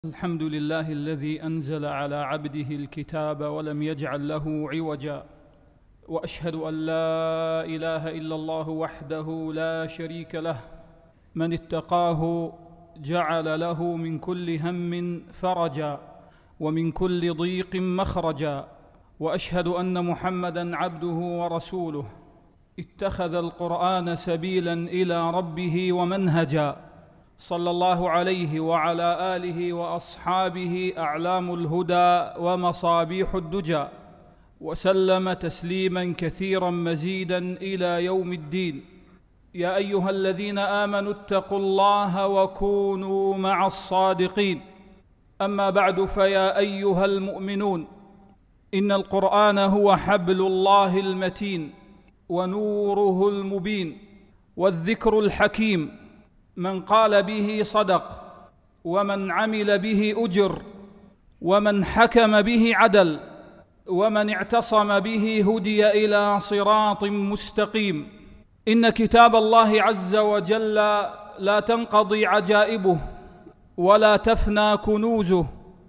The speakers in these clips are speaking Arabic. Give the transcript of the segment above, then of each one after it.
الحمد لله الذي أنزل على عبده الكتاب ولم يجعل له عوجا، وأشهد أن لا إله إلا الله وحده لا شريك له، من اتقاه جعل له من كل هم فرجا ومن كل ضيق مخرجا، وأشهد أن محمدًا عبده ورسوله اتخذ القرآن سبيلاً إلى ربه ومنهجا، صلى الله عليه وعلى آله وأصحابه أعلام الهدى ومصابيح الدجى، وسلم تسليماً كثيراً مزيداً إلى يوم الدين. يا أيها الذين آمنوا اتقوا الله وكونوا مع الصادقين. أما بعد، فيا أيها المؤمنون، إن القرآن هو حبل الله المتين ونوره المبين والذكر الحكيم، من قال به صدق، ومن عمل به أجر، ومن حكم به عدل، ومن اعتصم به هدي إلى صراط مستقيم. إن كتاب الله عز وجل لا تنقضي عجائبه، ولا تفنى كنوزه،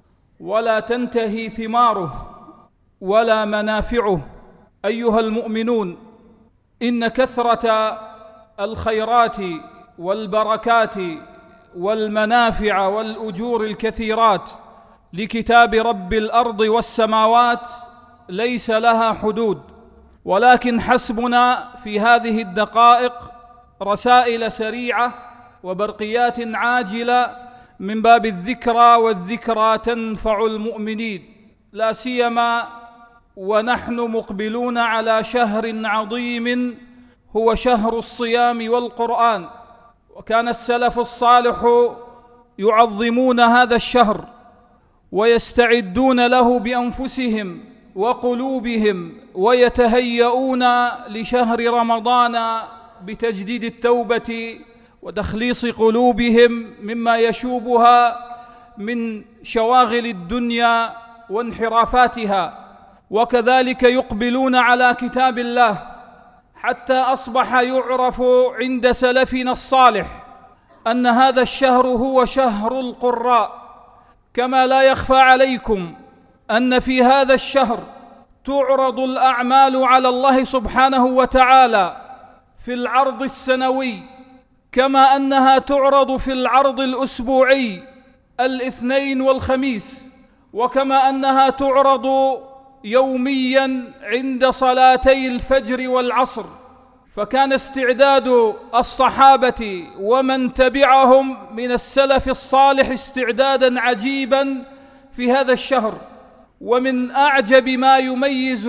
ولا تنتهي ثماره، ولا منافعه. أيها المؤمنون، إن كثرة الخيرات والبركات والمنافع والأجور الكثيرات لكتاب رب الأرض والسماوات ليس لها حدود، ولكن حسبنا في هذه الدقائق رسائل سريعة وبرقيات عاجلة من باب الذكرى، والذكرى تنفع المؤمنين، لا سيما ونحن مقبلون على شهر عظيم هو شهر الصيام والقرآن. وكان السلف الصالح يعظمون هذا الشهر ويستعدون له بأنفسهم وقلوبهم، ويتهيئون لشهر رمضان بتجديد التوبة وتخليص قلوبهم مما يشوبها من شواغل الدنيا وانحرافاتها، وكذلك يقبلون على كتاب الله، حتى أصبح يعرف عند سلفنا الصالح أن هذا الشهر هو شهر القراء. كما لا يخفى عليكم أن في هذا الشهر تعرض الأعمال على الله سبحانه وتعالى في العرض السنوي، كما أنها تعرض في العرض الأسبوعي الاثنين والخميس، وكما أنها تعرض يومياً عند صلاتي الفجر والعصر. فكان استعداد الصحابة ومن تبعهم من السلف الصالح استعداداً عجيباً في هذا الشهر. ومن أعجب ما يميز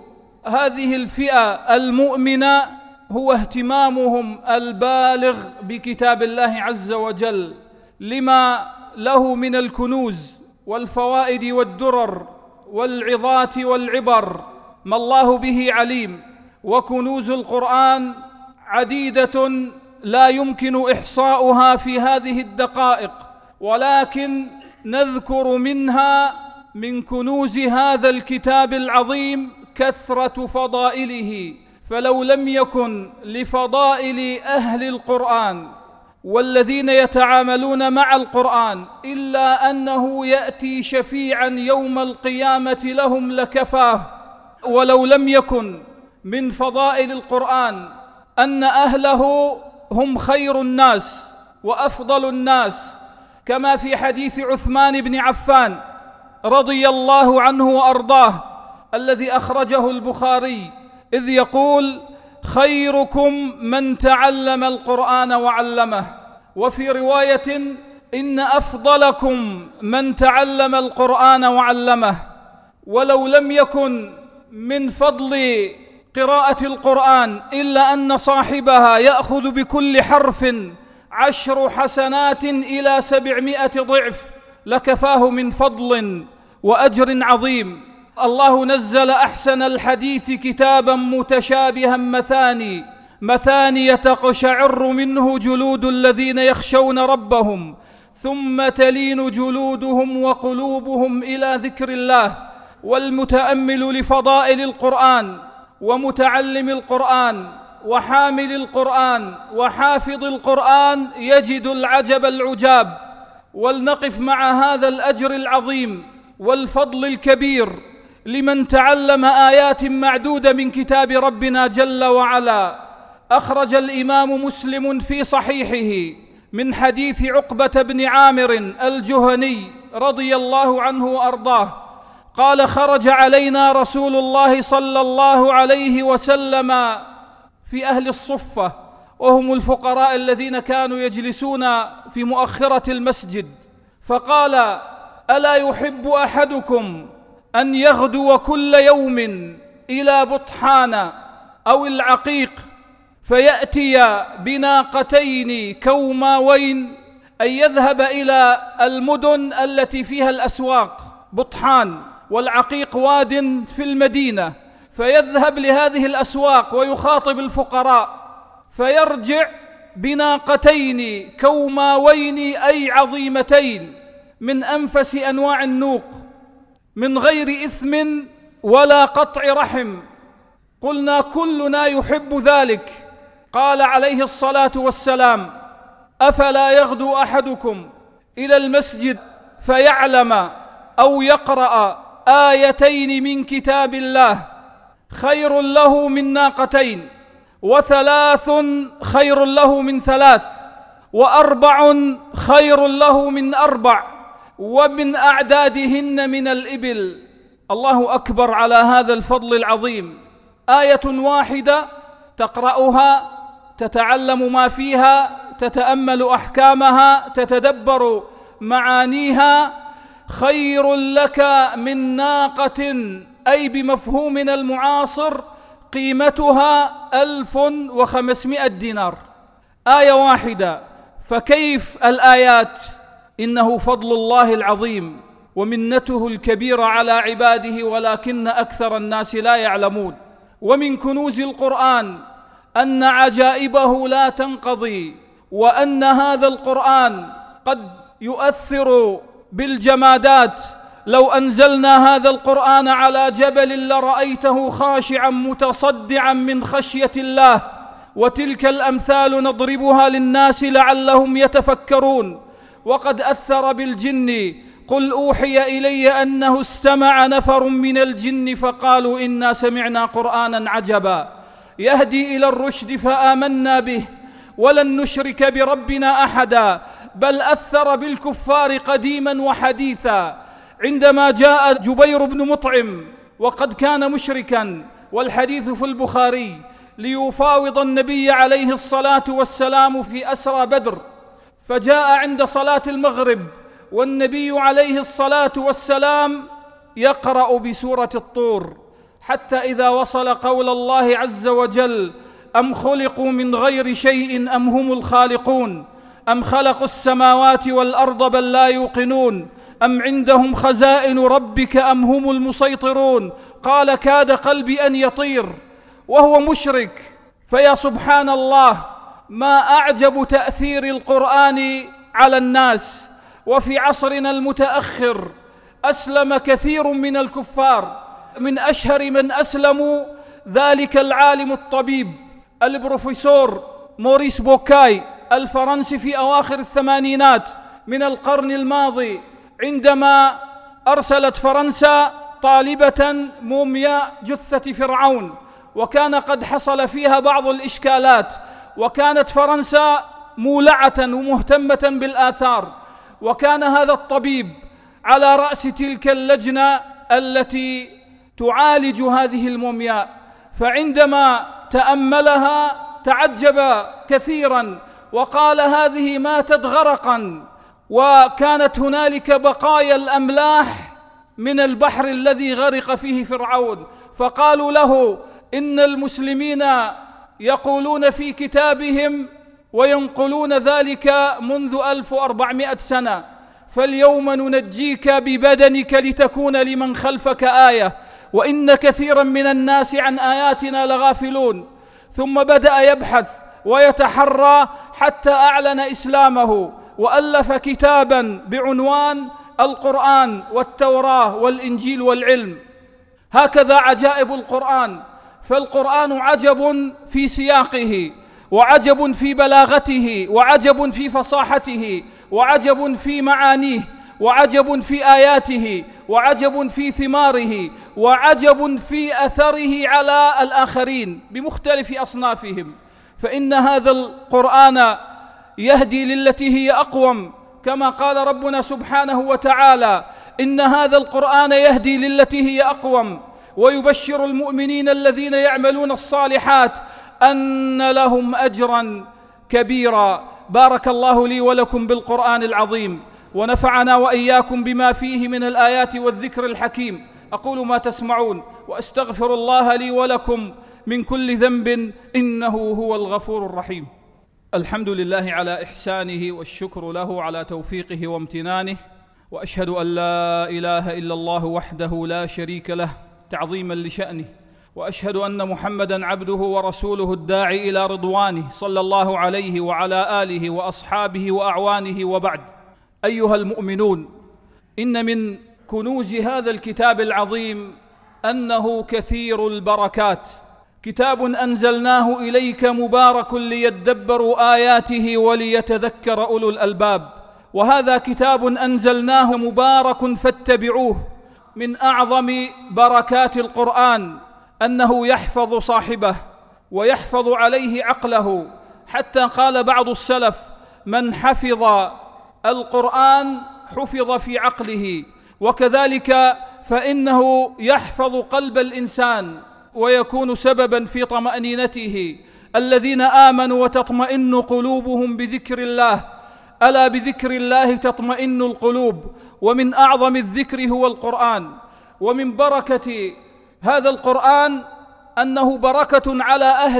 هذه الفئة المؤمنة هو اهتمامهم البالغ بكتاب الله عز وجل، لما له من الكنوز والفوائد والدرر والعظات والعبر ما الله به عليم. وكنوز القرآن عديدة لا يمكن إحصاؤها في هذه الدقائق، ولكن نذكر منها من كنوز هذا الكتاب العظيم كثرة فضائله. فلو لم يكن لفضائل أهل القرآن والذين يتعاملون مع القرآن إلا أنه يأتي شفيعاً يوم القيامة لهم لكفاه. ولو لم يكن من فضائل القرآن أن أهله هم خير الناس وأفضل الناس، كما في حديث عثمان بن عفان رضي الله عنه وأرضاه الذي أخرجه البخاري، إذ يقول: خيركم من تعلم القرآن وعلمه. وفي رواية: إن أفضلكم من تعلم القرآن وعلمه. ولو لم يكن من فضل قراءة القرآن إلا أن صاحبها يأخذ بكل حرف 10 حسنات إلى 700 ضعف لكفاه من فضل وأجر عظيم. الله نزل أحسن الحديث كتابا متشابها مثاني تقشعر منه جلود الذين يخشون ربهم، ثم تلين جلودهم وقلوبهم إلى ذكر الله. والمتأمل لفضائل القرآن ومتعلم القرآن وحامل القرآن وحافظ القرآن يجد العجب العجاب. ولنقف مع هذا الأجر العظيم والفضل الكبير لمن تعلم آيات معدودة من كتاب ربنا جل وعلا. أخرج الإمام مسلم في صحيحه من حديث عقبة بن عامر الجهني رضي الله عنه وأرضاه قال: خرج علينا رسول الله صلى الله عليه وسلم في أهل الصفة، وهم الفقراء الذين كانوا يجلسون في مؤخرة المسجد، فقال: ألا يحب أحدكم أن يغدو كل يوم إلى بطحان أو العقيق فيأتي بناقتين كوماوين، أي يذهب إلى المدن التي فيها الأسواق، بطحان والعقيق واد في المدينة، فيذهب لهذه الأسواق ويخاطب الفقراء، فيرجع بناقتين كوماوين أي عظيمتين من أنفس أنواع النوق، من غير إثم ولا قطع رحم. قلنا: كلنا يحب ذلك. قال عليه الصلاة والسلام: أفلا يغدو أحدكم إلى المسجد فيعلم أو يقرأ آيتين من كتاب الله خير له من ناقتين، وثلاث خير له من ثلاث، وأربع خير له من أربع، ومن أعدادهن من الإبل. الله أكبر على هذا الفضل العظيم. آية واحدة تقرأها، تتعلم ما فيها، تتأمل أحكامها، تتدبر معانيها، خير لك من ناقة، أي بمفهومنا المعاصر قيمتها 1500 دينار. آية واحدة، فكيف الآيات؟ إنه فضل الله العظيم ومنته الكبيرة على عباده، ولكن أكثر الناس لا يعلمون. ومن كنوز القرآن أن عجائبه لا تنقضي، وأن هذا القرآن قد يؤثر بالجمادات. لو أنزلنا هذا القرآن على جبل لرأيته خاشعا متصدعا من خشية الله. وتلك الأمثال نضربها للناس لعلهم يتفكرون. وقد أثر بالجن: قل أوحي إلي أنه استمع نفر من الجن فقالوا إنا سمعنا قرآنا عجبا يهدي إلى الرشد فآمنا به ولن نشرك بربنا أحدا. بل أثر بالكفار قديما وحديثا، عندما جاء جبير بن مطعم وقد كان مشركا، والحديث في البخاري، ليفاوض النبي عليه الصلاة والسلام في أسرى بدر، فجاء عند صلاة المغرب والنبي عليه الصلاة والسلام يقرأ بسورة الطور، حتى إذا وصل قول الله عز وجل: أم خلقوا من غير شيء أم هم الخالقون أم خلقوا السماوات والأرض بل لا يوقنون أم عندهم خزائن ربك أم هم المسيطرون. قال: كاد قلبي أن يطير وهو مشرك. فيا سبحان الله، ما أعجب تأثير القرآن على الناس. وفي عصرنا المتأخر أسلم كثير من الكفار، من أشهر من أسلموا ذلك العالم الطبيب البروفيسور موريس بوكاي الفرنسي في أواخر الثمانينات من القرن الماضي، عندما أرسلت فرنسا طالبة مومياء جثة فرعون، وكان قد حصل فيها بعض الإشكالات، وكانت فرنسا مولعة ومهتمة بالآثار، وكان هذا الطبيب على رأس تلك اللجنة التي تعالج هذه المومياء. فعندما تأملها تعجب كثيرا، وقال: هذه ماتت غرقا، وكانت هنالك بقايا الأملاح من البحر الذي غرق فيه فرعون. فقالوا له: إن المسلمين يقولون في كتابهم وينقلون ذلك منذ 1400 سنة، فاليوم ننجيك ببدنك لتكون لمن خلفك آية، وإن كثيرا من الناس عن آياتنا لغافلون. ثم بدأ يبحث ويتحرى حتى أعلن إسلامه، وألف كتابا بعنوان القرآن والتوراة والإنجيل والعلم. هكذا عجائب القرآن. فالقرآن عجب في سياقه، وعجب في بلاغته، وعجب في فصاحته، وعجب في معانيه، وعجب في آياته، وعجب في ثماره، وعجب في أثره على الآخرين بمختلف أصنافهم. فإن هذا القرآن يهدي للتي هي أقوم، كما قال ربنا سبحانه وتعالى: إن هذا القرآن يهدي للتي هي أقوم ويبشر المؤمنين الذين يعملون الصالحات أن لهم أجرا كبيرا. بارك الله لي ولكم بالقرآن العظيم، ونفعنا وإياكم بما فيه من الآيات والذكر الحكيم. أقول ما تسمعون وأستغفر الله لي ولكم من كل ذنب إنه هو الغفور الرحيم. الحمد لله على إحسانه، والشكر له على توفيقه وامتنانه، وأشهد أن لا إله إلا الله وحده لا شريك له تعظيما لشأنه، وأشهد أن محمدًا عبده ورسوله الداعي إلى رضوانه، صلى الله عليه وعلى آله وأصحابه وأعوانه، وبعد. أيها المؤمنون، إن من كنوز هذا الكتاب العظيم أنه كثير البركات، كتاب أنزلناه إليك مبارك ليدبروا آياته وليتذكر أولو الألباب. وهذا كتاب أنزلناه مبارك فاتبعوه. من أعظم بركات القرآن أنه يحفظ صاحبه ويحفظ عليه عقله، حتى قال بعض السلف: من حفظ القرآن حفظ في عقله. وكذلك فإنه يحفظ قلب الإنسان ويكون سببا في طمأنينته. الذين آمنوا وتطمئن قلوبهم بذكر الله، ألا بذكر الله تطمئن القلوب. ومن أعظم الذكر هو القرآن. ومن بركة هذا القرآن أنه بركة على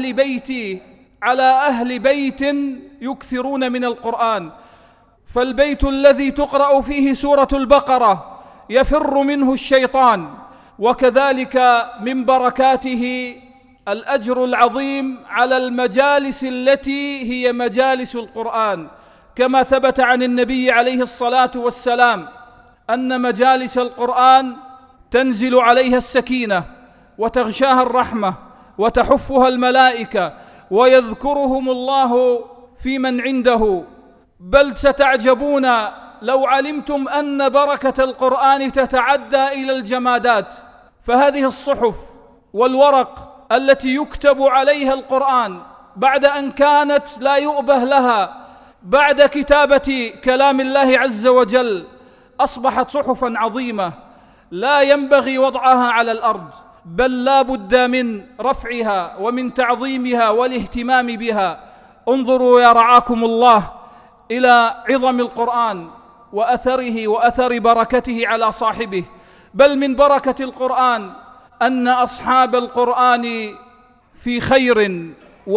أهل بيت يكثرون من القرآن. فالبيت الذي تقرأ فيه سورة البقرة يفر منه الشيطان. وكذلك من بركاته الأجر العظيم على المجالس التي هي مجالس القرآن، كما ثبت عن النبي عليه الصلاة والسلام أن مجالس القرآن تنزل عليها السكينة وتغشاها الرحمة وتحفها الملائكة ويذكرهم الله في من عنده. بل ستعجبون لو علمتم أن بركة القرآن تتعدى إلى الجمادات. فهذه الصحف والورق التي يكتب عليها القرآن بعد أن كانت لا يؤبه لها بعد كتابة كلام الله عز وجل، أصبحت صحفا عظيمة لا ينبغي وضعها على الأرض، بل لا بد من رفعها ومن تعظيمها والاهتمام بها. انظروا يا رعاكم الله إلى عظم القرآن وأثره وأثر بركته على صاحبه. بل من بركة القرآن أن أصحاب القرآن في خير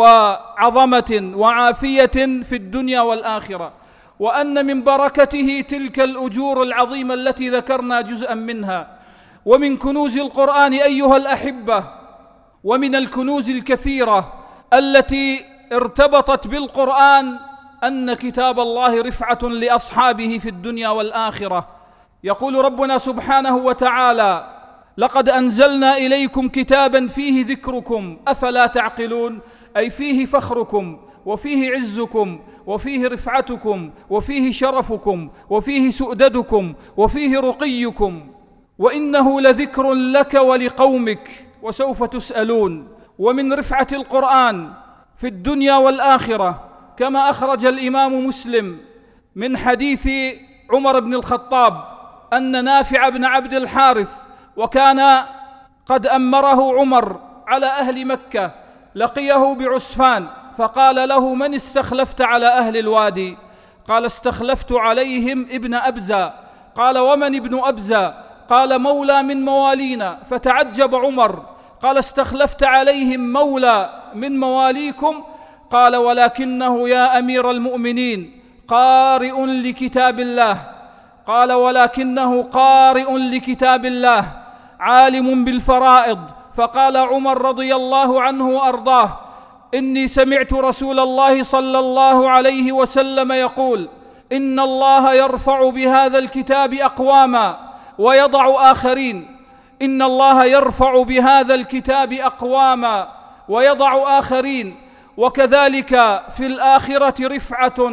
وعظمة وعافية في الدنيا والآخرة، وأن من بركته تلك الأجور العظيمة التي ذكرنا جزءا منها. ومن كنوز القرآن أيها الأحبة، ومن الكنوز الكثيرة التي ارتبطت بالقرآن، أن كتاب الله رفعة لأصحابه في الدنيا والآخرة. يقول ربنا سبحانه وتعالى: لقد أنزلنا إليكم كتابا فيه ذكركم أفلا تعقلون، أي فيه فخركم وفيه عزكم وفيه رفعتكم وفيه شرفكم وفيه سؤددكم وفيه رقيكم، وإنه لذكر لك ولقومك وسوف تسألون. ومن رفعة القرآن في الدنيا والآخرة كما أخرج الإمام مسلم من حديث عمر بن الخطاب أن نافع بن عبد الحارث، وكان قد أمره عمر على أهل مكة، لقيه بعسفان فقال له: من استخلفت على أهل الوادي؟ قال: استخلفت عليهم ابن أبزة. قال: ومن ابن أبزة؟ قال: مولى من موالينا. فتعجب عمر، قال: استخلفت عليهم مولى من مواليكم؟ قال: ولكنه يا أمير المؤمنين قارئ لكتاب الله. قال: ولكنه قارئ لكتاب الله عالم بالفرائض. فقال عمر رضي الله عنه وأرضاه: إني سمعت رسول الله صلى الله عليه وسلم يقول: إن الله يرفع بهذا الكتاب أقواما ويضع آخرين. إن الله يرفع بهذا الكتاب أقواما ويضع آخرين. وكذلك في الآخرة رفعة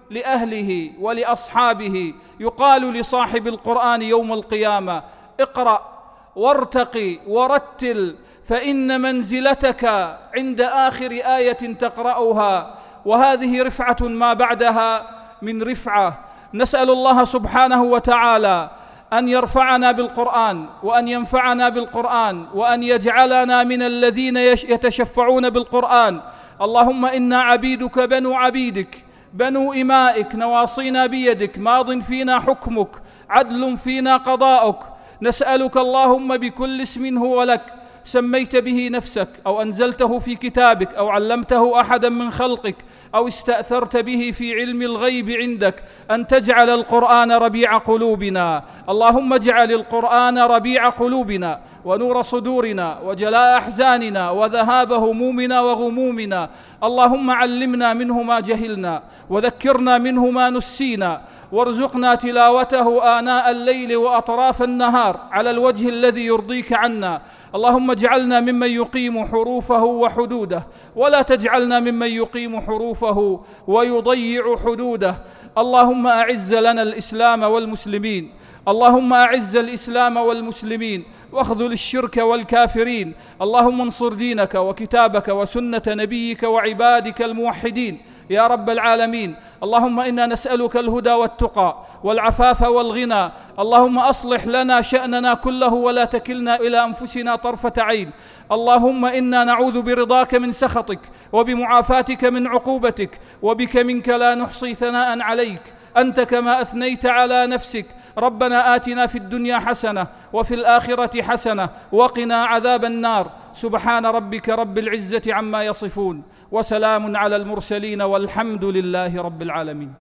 لأهله ولأصحابه يقال لصاحب القرآن يوم القيامة: اقرأ وارتقي ورتل، فإن منزلتك عند آخر آية تقرأها، وهذه رفعة ما بعدها من رفعة. نسأل الله سبحانه وتعالى أن يرفعنا بالقرآن، وأن ينفعنا بالقرآن، وأن يجعلنا من الذين يتشفعون بالقرآن. اللهم إنا عبيدك بنو عبيدك بنو إمائك، نواصينا بيدك، ماض فينا حكمك، عدل فينا قضاؤك. نسألك اللهم بكل اسم هو لك سميت به نفسك، أو أنزلته في كتابك، أو علمته أحدا من خلقك، أو استأثرت به في علم الغيب عندك، أن تجعل القرآن ربيع قلوبنا. اللهم اجعل القرآن ربيع قلوبنا ونور صدورنا وجلاء أحزاننا وذهاب همومنا وغمومنا. اللهم علمنا منه ما جهلنا، وذكرنا منه ما نسينا، وارزقنا تلاوته آناء الليل وأطراف النهار على الوجه الذي يرضيك عنا. اللهم اجعلنا ممن يقيم حروفه وحدوده، ولا تجعلنا ممن يقيم حروفه ويضيع حدوده. اللهم أعز لنا الإسلام والمسلمين، اللهم أعز الإسلام والمسلمين، واخذل الشرك والكافرين. اللهم انصر دينك وكتابك وسنة نبيك وعبادك الموحدين يا رب العالمين. اللهم إنا نسألك الهدى والتقى والعفاف والغنى. اللهم أصلح لنا شأننا كله، ولا تكلنا إلى أنفسنا طرفة عين. اللهم إنا نعوذ برضاك من سخطك، وبمعافاتك من عقوبتك، وبك منك لا نحصي ثناء عليك، أنت كما أثنيت على نفسك. ربنا آتنا في الدنيا حسنة وفي الآخرة حسنة وقنا عذاب النار. سبحان ربك رب العزة عما يصفون، وسلام على المرسلين، والحمد لله رب العالمين.